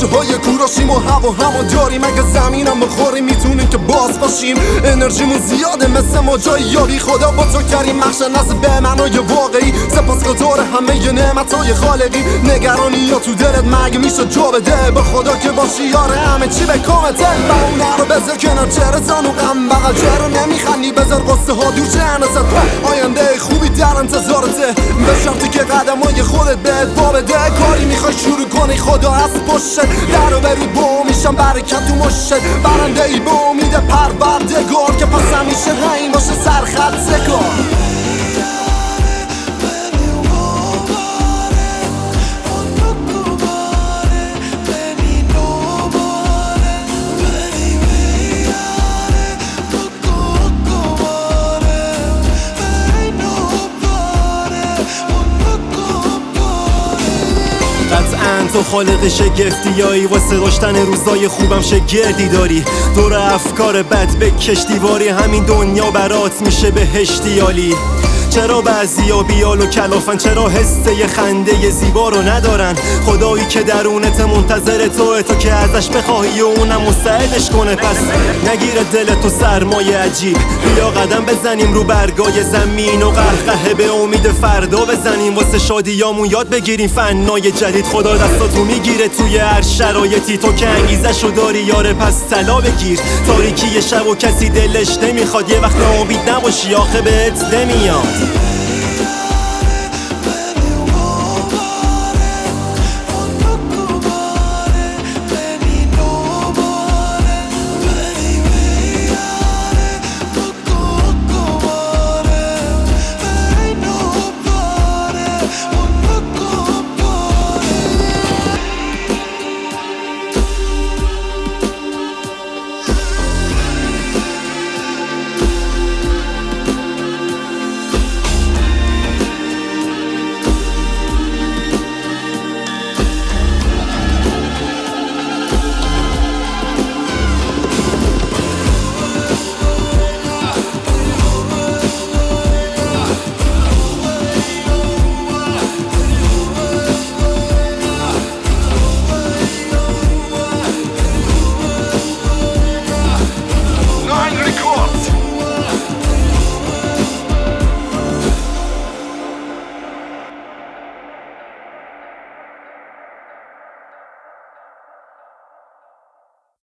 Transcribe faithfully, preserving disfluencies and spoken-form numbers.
بچه های کوراشیم و هوا همو داریم. اگه زمینم بخوریم میتونیم که باز باشیم. انرژیمون زیاده مثل ما جای یاری. خدا بزرگترین مخشن از به معنای واقعی. سپاسگزار همه ی نعمتای خالقی. نگرانی یا تو دلت مگه میشه جا بده؟ به خدا که باشی یاره همه چی به کامته. و اونه رو بذار کنار چرا زانو غم بغل چرا نمیخندی بذار قصه ها دور چه آینده خوبی در انتظارته. به شرطی که قدمای خودت بهت با بده. کاری میخوای شروع کنی خدا از پشت در رو بری با میشم برکت تو مشت. برنده ای با امید پروردگار که پس همیشه همین باشه سرخط سکار. تو خالق شگفتیایی واسه داشتن روزای خوبم شگردی داری. دور افکار بد بکش دیواری همین دنیا برات میشه بهشتی عالی. چرا بعضیا بیال و کلافن؟ چرا حسه ی خنده ی زیبا رو ندارن؟ خدایی که درونت منتظر توه تو که ازش بخواهی و اونم مستعدش کنه. پس نگیره دل تو سرمایه عجیب. بیا قدم بزنیم رو برگای زمین و قهقه به امید فردا بزنیم. واسه شادیامون یاد بگیریم فنای جدید. خدا دستاتو میگیره توی هر شرایطی. تو که انگیزشو داری یاره پس طلا بگیر. تاریکی ی شب و کسی دلش نمیخواد. یه وقت ناامید نباشی آخه بهت نمیاد.